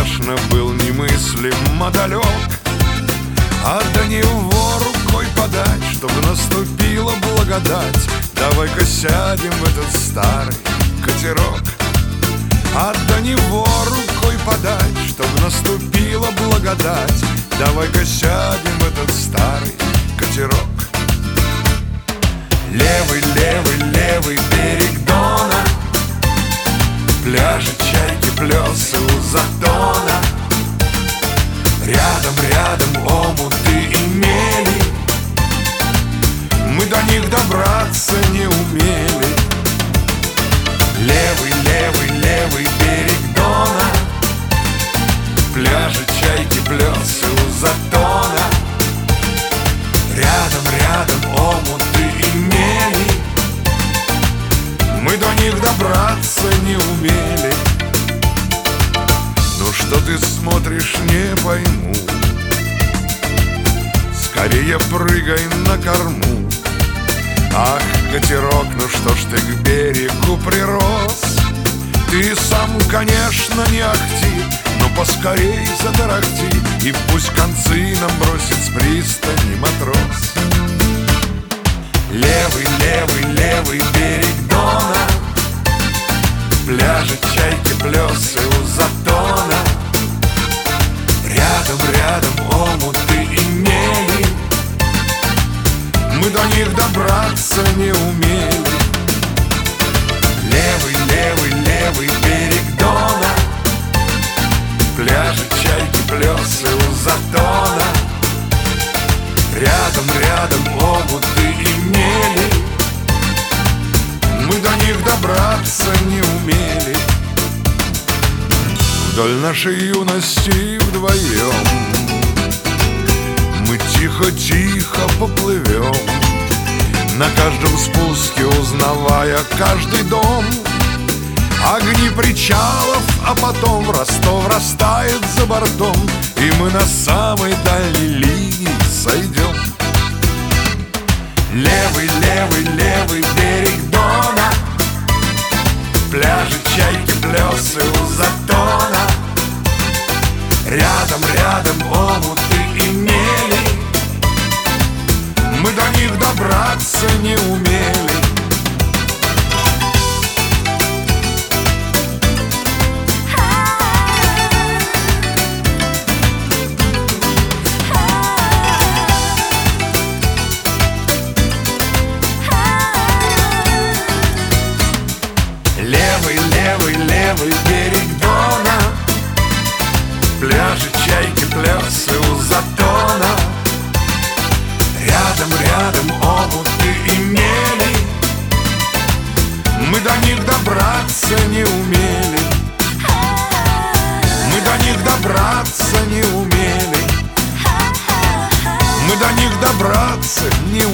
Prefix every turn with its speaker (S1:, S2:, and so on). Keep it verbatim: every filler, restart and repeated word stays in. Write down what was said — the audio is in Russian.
S1: конечно, был немыслимо далек. А до него рукой подать, чтобы наступила благодать. Давай-ка сядем в этот старый катерок. А до него рукой подать, чтобы наступила благодать. Давай-ка сядем в этот старый катерок. Левый, левый, левый берег Дона, пляжи, чайки, плесы у затона. Рядом, рядом омуты и мели, мы до них добраться не умели. Левый, левый, левый берег Дона, пляжи, чайки, плесы у затона. Рядом, рядом омуты и мели, мы до них добраться не умели. Ну что ты смотришь, не пойму, скорее прыгай на корму. Ах, катерок, ну что ж ты к берегу прирос? Ты сам, конечно, не ахти, но поскорей затарахти, и пусть концы нам бросит с пристани матрос. Левый, левый, левый берег Дона, пляжи, чайки, плесы у затона. Рядом, рядом омуты и мели, мы до них добраться не умели. Левый, левый, левый берег Дона, пляжи, чайки, плесы у затона. Рядом, рядом омуты и мели, мы до них добраться не умели. Вдоль нашей юности вдвоем мы тихо-тихо поплывем, на каждом спуске узнавая каждый дом. Огни причалов, а потом в Ростов растает за бортом, и мы на самой дальней линии сойдем. Левый, левый, левый берег Дона, пляжи, чайки, плесы у затона. Рядом, рядом омуты и мели, мы до них добраться не умели. Левый, левый, левый берег Дона, пляжи, чайки, плесы у затона. Рядом, рядом омуты и мели, мы до них добраться не умели. Мы до них добраться не умели. Мы до них добраться не умели.